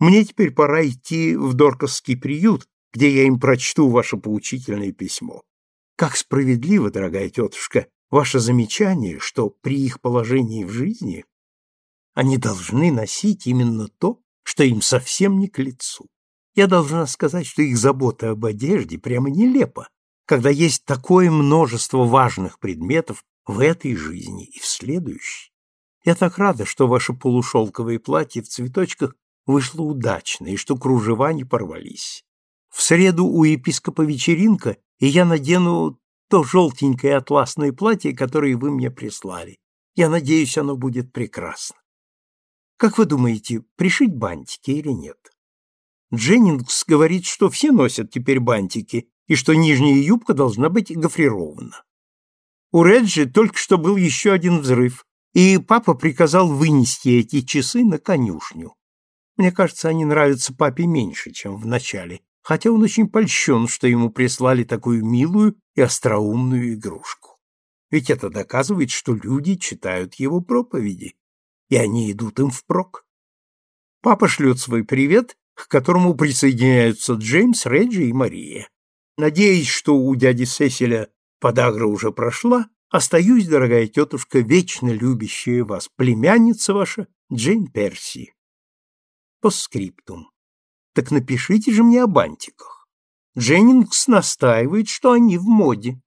Мне теперь пора идти в Доркасский приют, где я им прочту ваше поучительное письмо. Как справедливо, дорогая тетушка, ваше замечание, что при их положении в жизни они должны носить именно то, что им совсем не к лицу. Я должна сказать, что их забота об одежде прямо нелепа, когда есть такое множество важных предметов в этой жизни и в следующей. Я так рада, что ваше полушелковое платье в цветочках вышло удачно и что кружева не порвались. В среду у епископа вечеринка, и я надену то желтенькое атласное платье, которое вы мне прислали. Я надеюсь, оно будет прекрасно. Как вы думаете, пришить бантики или нет? Дженнингс говорит, что все носят теперь бантики, и что нижняя юбка должна быть гофрирована. У Реджи только что был еще один взрыв, и папа приказал вынести эти часы на конюшню. Мне кажется, они нравятся папе меньше, чем в начале, хотя он очень польщен, что ему прислали такую милую и остроумную игрушку. Ведь это доказывает, что люди читают его проповеди, и они идут им впрок. Папа шлет свой привет, к которому присоединяются Джеймс, Реджи и Мария. Надеясь, что у дяди Сесиля подагра уже прошла, остаюсь, дорогая тетушка, вечно любящая вас, племянница ваша Джейн Перси. Постскриптум. Так напишите же мне о бантиках. Дженнингс настаивает, что они в моде.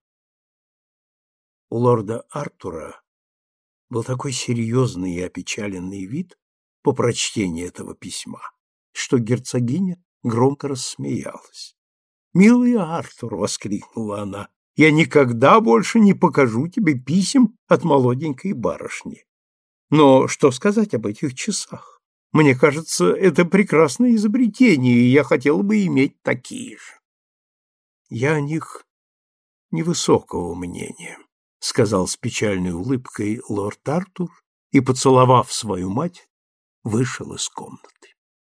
У лорда Артура был такой серьезный и опечаленный вид по прочтении этого письма, что герцогиня громко рассмеялась. «Милый Артур!» — воскликнула она. «Я никогда больше не покажу тебе писем от молоденькой барышни. Но что сказать об этих часах? Мне кажется, это прекрасное изобретение, и я хотела бы иметь такие же». «Я о них невысокого мнения», — сказал с печальной улыбкой лорд Артур и, поцеловав свою мать, вышел из комнаты.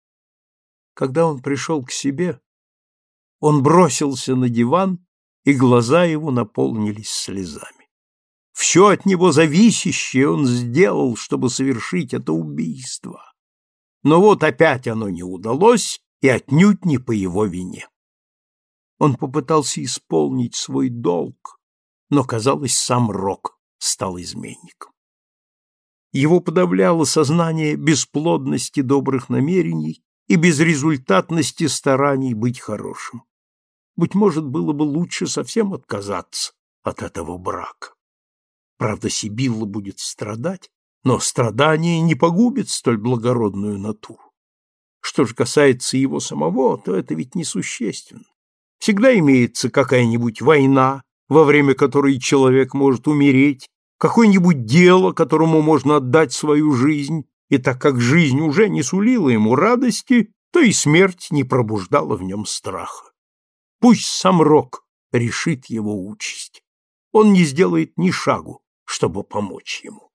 Когда он пришел к себе, он бросился на диван, и глаза его наполнились слезами. Все от него зависящее он сделал, чтобы совершить это убийство. Но вот опять оно не удалось, и отнюдь не по его вине. Он попытался исполнить свой долг, но, казалось, сам Рок стал изменником. Его подавляло сознание бесплодности добрых намерений и безрезультатности стараний быть хорошим. Быть может, было бы лучше совсем отказаться от этого брака. Правда, Сибилла будет страдать, но страдание не погубит столь благородную натуру. Что же касается его самого, то это ведь несущественно. Всегда имеется какая-нибудь война, во время которой человек может умереть, какое-нибудь дело, которому можно отдать свою жизнь, и так как жизнь уже не сулила ему радости, то и смерть не пробуждала в нем страха. Пусть сам Рок решит его участь. Он не сделает ни шагу, чтобы помочь ему.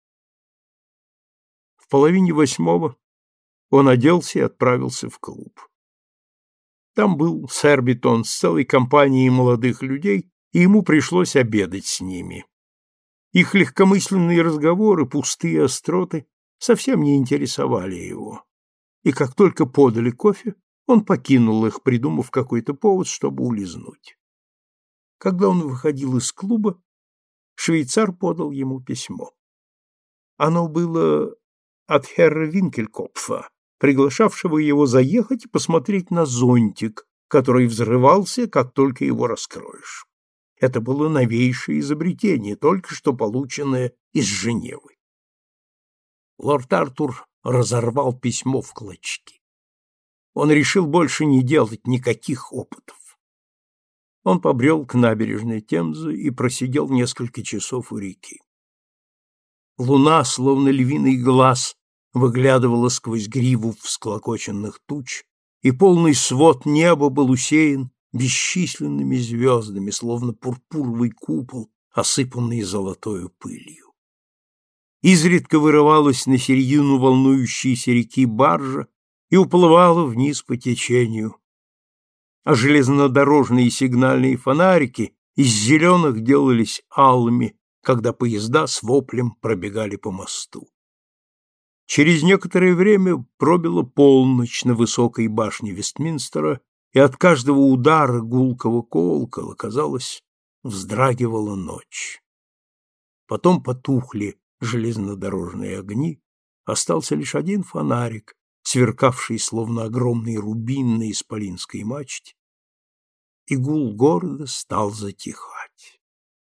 В 7:30 он оделся и отправился в клуб. Там был Сербитон с целой компанией молодых людей, и ему пришлось обедать с ними. Их легкомысленные разговоры, пустые остроты совсем не интересовали его. И как только подали кофе, он покинул их, придумав какой-то повод, чтобы улизнуть. Когда он выходил из клуба, швейцар подал ему письмо. Оно было от херра Винкелькопфа, приглашавшего его заехать и посмотреть на зонтик, который взрывался, как только его раскроешь. Это было новейшее изобретение, только что полученное из Женевы. Лорд Артур разорвал письмо в клочки. Он решил больше не делать никаких опытов. Он побрел к набережной Темзы и просидел несколько часов у реки. Луна, словно львиный глаз, выглядывала сквозь гриву всклокоченных туч, и полный свод неба был усеян бесчисленными звездами, словно пурпуровый купол, осыпанный золотою пылью. Изредка вырывалась на середину волнующейся реки баржа и уплывала вниз по течению, а железнодорожные сигнальные фонарики из зеленых делались алыми, когда поезда с воплем пробегали по мосту. Через некоторое время пробила полночь на высокой башне Вестминстера, и от каждого удара гулкого колокола, казалось, вздрагивала ночь. Потом потухли железнодорожные огни, остался лишь один фонарик, сверкавший словно огромный рубин на исполинской мачте, и гул города стал затихать.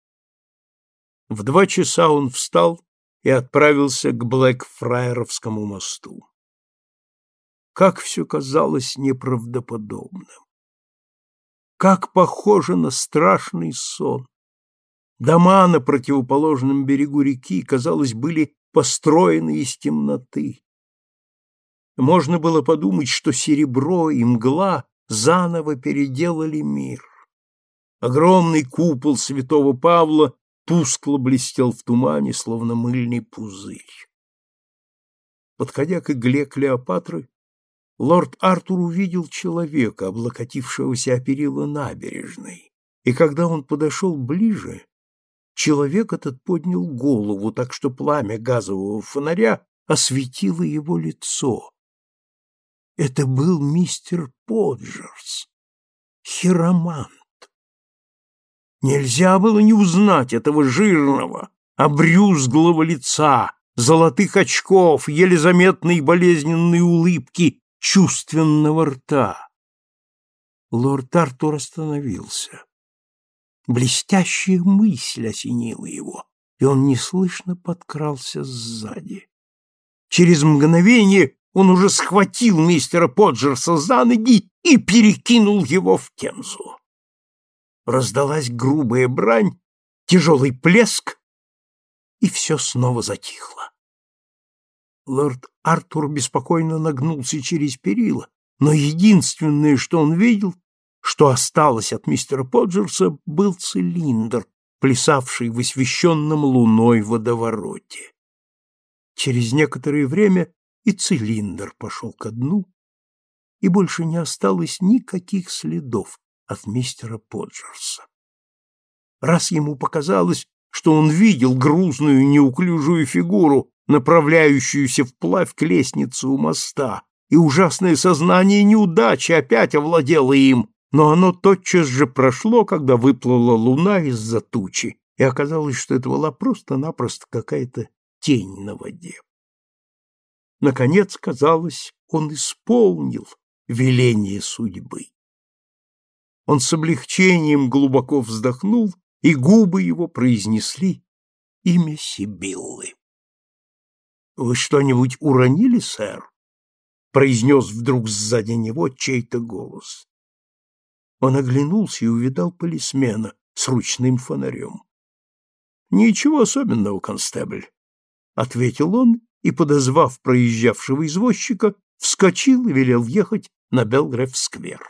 В 2 часа он встал и отправился к Блэкфраеровскому мосту. Как все казалось неправдоподобным! Как похоже на страшный сон! Дома на противоположном берегу реки, казалось, были построены из темноты. Можно было подумать, что серебро и мгла заново переделали мир. Огромный купол святого Павла тускло блестел в тумане, словно мыльный пузырь. Подходя к игле Клеопатры, лорд Артур увидел человека, облокотившегося о перила набережной, и когда он подошел ближе, человек этот поднял голову, так что пламя газового фонаря осветило его лицо. Это был мистер Поджерс, хиромант. Нельзя было не узнать этого жирного, обрюзглого лица, золотых очков, еле заметной болезненной улыбки, чувственного рта. Лорд Артур остановился. Блестящая мысль осенила его, и он неслышно подкрался сзади. Через мгновение он уже схватил мистера Поджерса за ноги и перекинул его в Темзу. Раздалась грубая брань, тяжелый плеск, и все снова затихло. Лорд Артур беспокойно нагнулся через перила, но единственное, что он видел, что осталось от мистера Поджерса, был цилиндр, плясавший в освещенном луной водовороте. Через некоторое время и цилиндр пошел ко дну, и больше не осталось никаких следов от мистера Поджерса. Раз ему показалось, что он видел грузную неуклюжую фигуру, направляющуюся вплавь к лестнице у моста, и ужасное сознание неудачи опять овладело им, но оно тотчас же прошло, когда выплыла луна из-за тучи, и оказалось, что это была просто-напросто какая-то тень на воде. Наконец, казалось, он исполнил веление судьбы. Он с облегчением глубоко вздохнул, и губы его произнесли имя Сибиллы. — Вы что-нибудь уронили, сэр? — произнес вдруг сзади него чей-то голос. Он оглянулся и увидал полисмена с ручным фонарем. — Ничего особенного, констебль, — ответил он и, подозвав проезжавшего извозчика, вскочил и велел ехать на Белгрэв-сквер.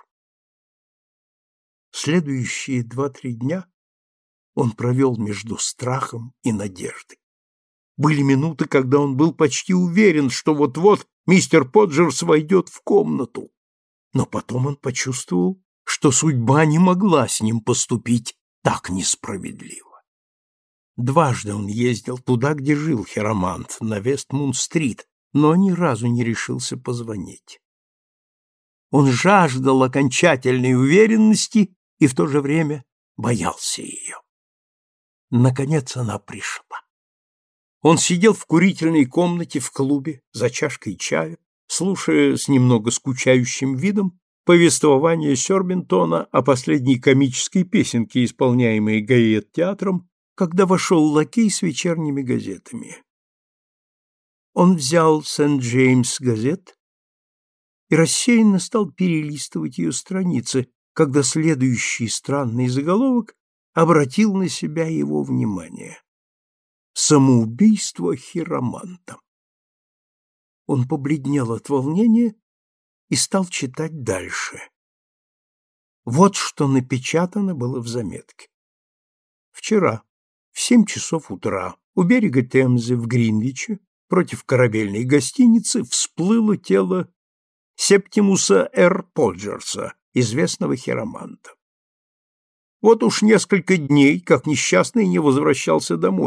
Следующие 2-3 дня он провел между страхом и надеждой. Были минуты, когда он был почти уверен, что вот-вот мистер Поджерс войдет в комнату, но потом он почувствовал, что судьба не могла с ним поступить так несправедливо. Дважды он ездил туда, где жил хиромант, на Вестмунд-стрит, но ни разу не решился позвонить. Он жаждал окончательной уверенности и в то же время боялся ее. Наконец она пришла. Он сидел в курительной комнате в клубе за чашкой чая, слушая с немного скучающим видом повествование Сёрбентона о последней комической песенке, исполняемой Гайет-театром, когда вошел лакей с вечерними газетами. Он взял Сент-Джеймс газет и рассеянно стал перелистывать ее страницы, когда следующий странный заголовок обратил на себя его внимание. «Самоубийство хироманта». Он побледнел от волнения и стал читать дальше. Вот что напечатано было в заметке. Вчера в 7 часов утра у берега Темзы в Гринвиче против корабельной гостиницы всплыло тело Септимуса Р. Поджерса, известного хироманта. Вот уж несколько дней, как несчастный не возвращался домой,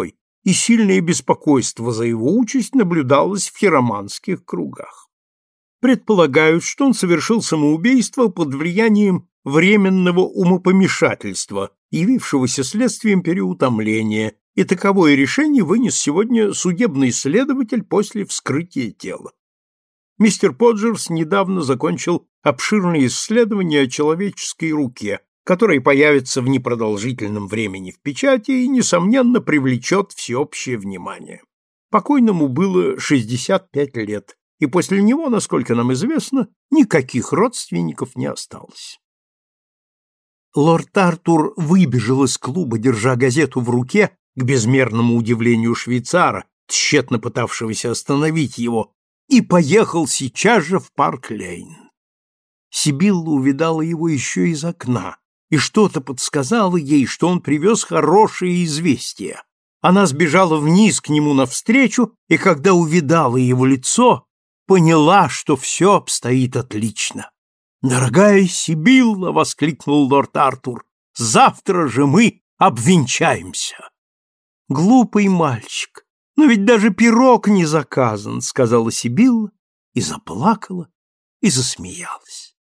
и сильное беспокойство за его участь наблюдалось в хироманских кругах. Предполагают, что он совершил самоубийство под влиянием временного умопомешательства, явившегося следствием переутомления, и таковое решение вынес сегодня судебный следователь после вскрытия тела. Мистер Поджерс недавно закончил обширное исследование о человеческой руке, которое появится в непродолжительном времени в печати и, несомненно, привлечет всеобщее внимание. Покойному было 65 лет, и после него, насколько нам известно, никаких родственников не осталось. Лорд Артур выбежал из клуба, держа газету в руке, к безмерному удивлению швейцара, тщетно пытавшегося остановить его, и поехал сейчас же в Парк-Лейн. Сибилла увидала его еще из окна, и что-то подсказало ей, что он привез хорошее известие. Она сбежала вниз к нему навстречу, и когда увидала его лицо, поняла, что все обстоит отлично. «Дорогая Сибилла!» — воскликнул лорд Артур. «Завтра же мы обвенчаемся!» «Глупый мальчик! Но ведь даже пирог не заказан!» — сказала Сибилла и заплакала, и засмеялась.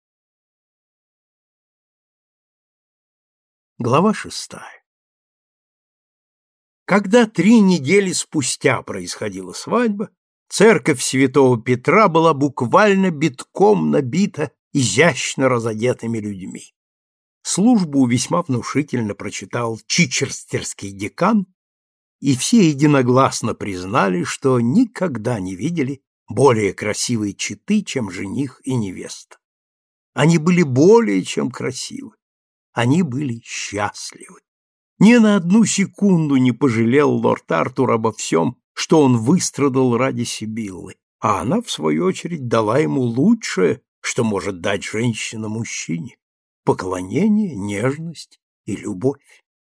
Глава 6. Когда 3 недели спустя происходила свадьба, церковь Святого Петра была буквально битком набита изящно разодетыми людьми. Службу весьма внушительно прочитал чичестерский декан, и все единогласно признали, что никогда не видели более красивой четы, чем жених и невеста. Они были более чем красивы, они были счастливы. Ни на одну секунду не пожалел лорд Артур обо всем, что он выстрадал ради Сибиллы, а она, в свою очередь, дала ему лучшее, что может дать женщина мужчине — поклонение, нежность и любовь.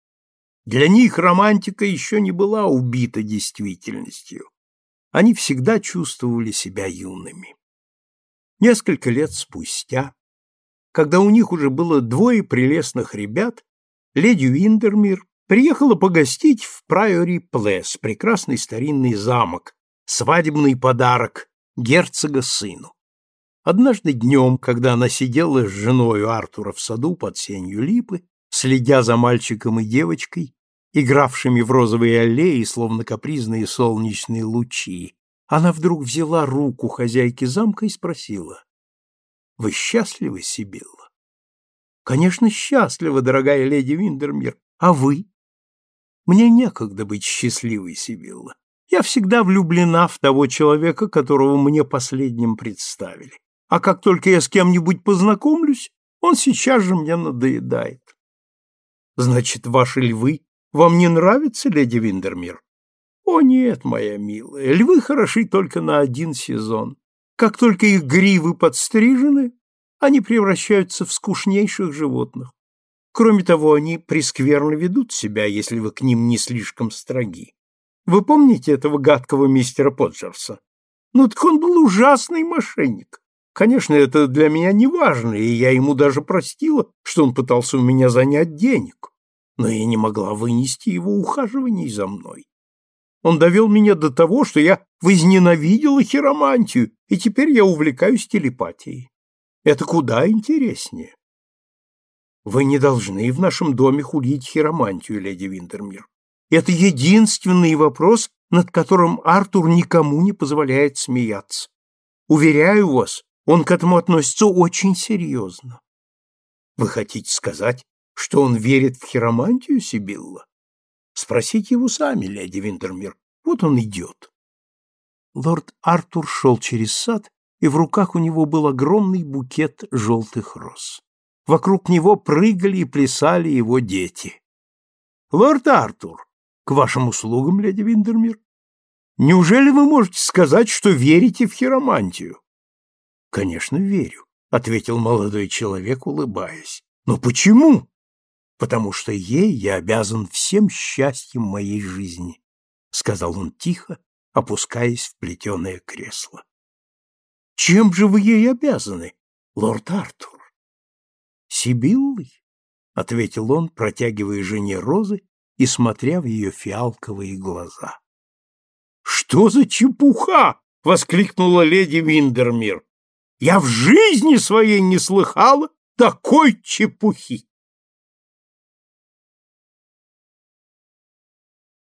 Для них романтика еще не была убита действительностью. Они всегда чувствовали себя юными. Несколько лет спустя, когда у них уже было 2 прелестных ребят, леди Уиндермир приехала погостить в Прайори-Плэс, прекрасный старинный замок, свадебный подарок герцога сыну. Однажды днем, когда она сидела с женою Артура в саду под сенью липы, следя за мальчиком и девочкой, игравшими в розовые аллеи, словно капризные солнечные лучи, она вдруг взяла руку хозяйки замка и спросила: «Вы счастливы, Сибилла?» «Конечно, счастлива, дорогая леди Уиндермир. А вы?» «Мне некогда быть счастливой, Сибилла. Я всегда влюблена в того человека, которого мне последним представили. А как только я с кем-нибудь познакомлюсь, он сейчас же мне надоедает». «Значит, ваши львы вам не нравятся, леди Уиндермир?» «О нет, моя милая, львы хороши только на 1 сезон. Как только их гривы подстрижены, они превращаются в скучнейших животных. Кроме того, они прескверно ведут себя, если вы к ним не слишком строги. Вы помните этого гадкого мистера Поджерса? Ну так он был ужасный мошенник. Конечно, это для меня не важно, и я ему даже простила, что он пытался у меня занять денег. Но я не могла вынести его ухаживаний за мной. Он довел меня до того, что я возненавидела хиромантию, и теперь я увлекаюсь телепатией. Это куда интереснее. Вы не должны в нашем доме хулить хиромантию, леди Уиндермир. Это единственный вопрос, над которым Артур никому не позволяет смеяться. Уверяю вас, он к этому относится очень серьезно. Вы хотите сказать, что он верит в хиромантию, Сибилла? Спросите его сами, леди Уиндермир. Вот он идет. Лорд Артур шел через сад, и в руках у него был огромный букет желтых роз. Вокруг него прыгали и плясали его дети. «Лорд Артур, к вашим услугам, леди Уиндермир. Неужели вы можете сказать, что верите в хиромантию?» «Конечно, верю», — ответил молодой человек, улыбаясь. «Но почему?» «Потому что ей я обязан всем счастьем моей жизни», — сказал он тихо, опускаясь в плетеное кресло. «Чем же вы ей обязаны, лорд Артур?» «Сибиллой», — ответил он, протягивая жене розы и смотря в ее фиалковые глаза. «Что за чепуха!» — воскликнула леди Виндермир. «Я в жизни своей не слыхала такой чепухи!»